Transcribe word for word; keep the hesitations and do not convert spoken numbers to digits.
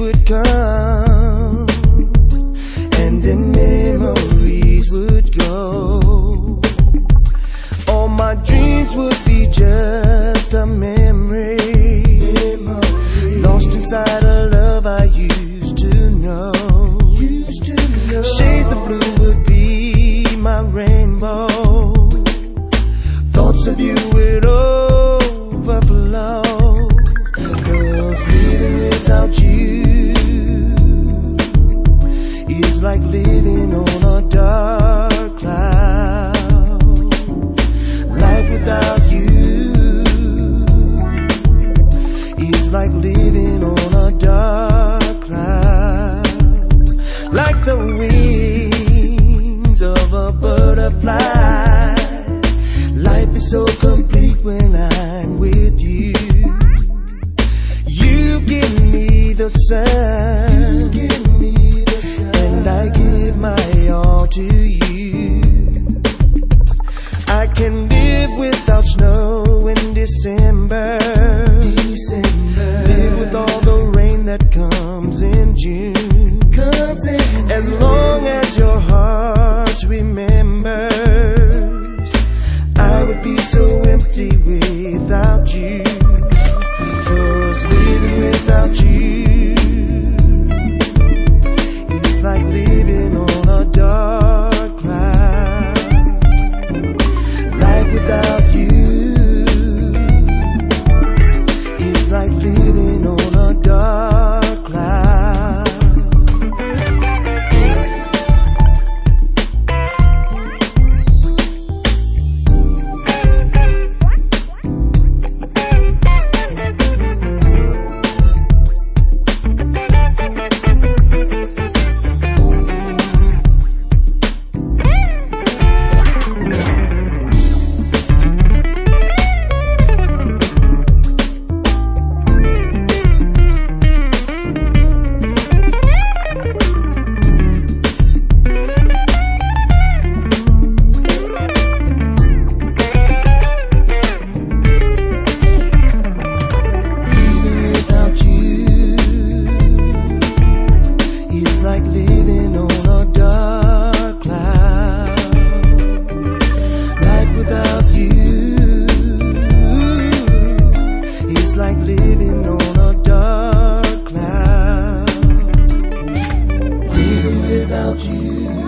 would come, and then memories would go. All my dreams would be just a memory, lost inside a love I used to know. Shades of blue would be my rainbow. Thoughts of you would overflow. 'Cause living without you is like living on a dark cloud. Life without you is like living on a dark cloud. Like the wings of a butterfly, life is so complete when I'm with you. You give me the sun, and I give my all to you. I can live without snow in December, live with all the rain that comes in June. As long as your heart remembers, I would be so empty without you. 'Cause living without you is like living on a dark cloud. Life without you is like living on a dark cloud. Like living on a dark cloud. Life without you is like living on a dark cloud. Living without you